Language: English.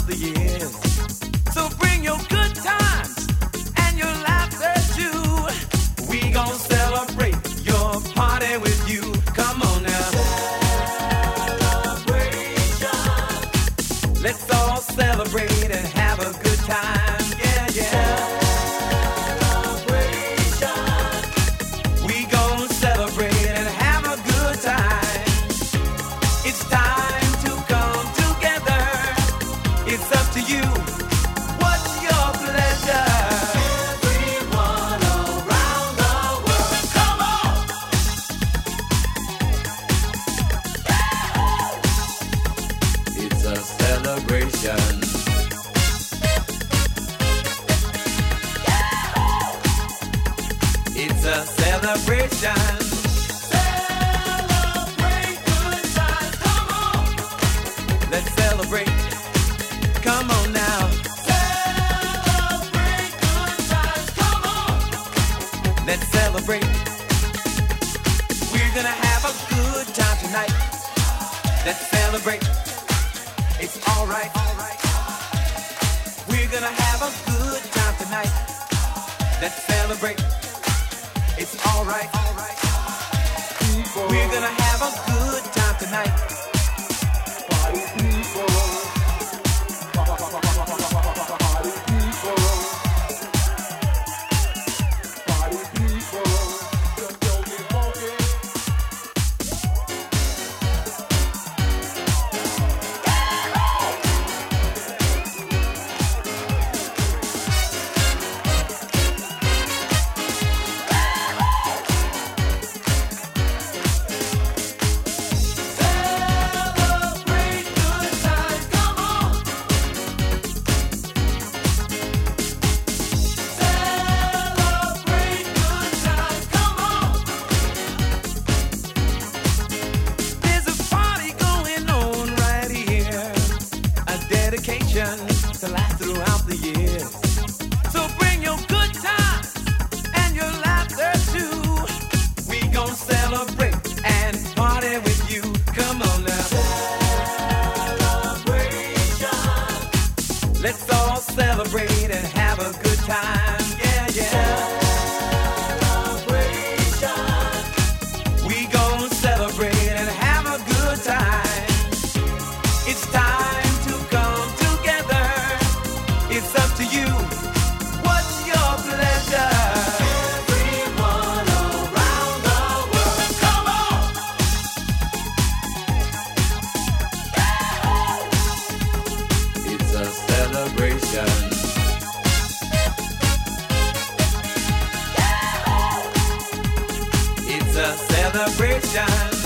the years. So bring your good times and your laughter too. We gon' celebrate your party with you. Come on now. Celebration. Let's all celebrate and have a good time. Yeah, yeah. It's a celebration. Celebrate good times. Come on. Let's celebrate. Come on now. Celebrate good times. Come on. Let's celebrate. We're gonna have a good time tonight. Let's celebrate. It's alright. We're gonna have a good time tonight. Let's celebrate. It's alright. We're gonna have a good time tonight. Party people. Party people. Party people. Just don't get funky. To last throughout the years. So bring your good times and your laughter too. We gon' celebrate and party with you. Come on now. Celebration. Let's all celebrate and have a good time. Yeah, yeah. Celebration. We gon' celebrate and have a good time. It's time. It's up to you. What's your pleasure? Everyone around the world, come on! It's a celebration. It's a celebration.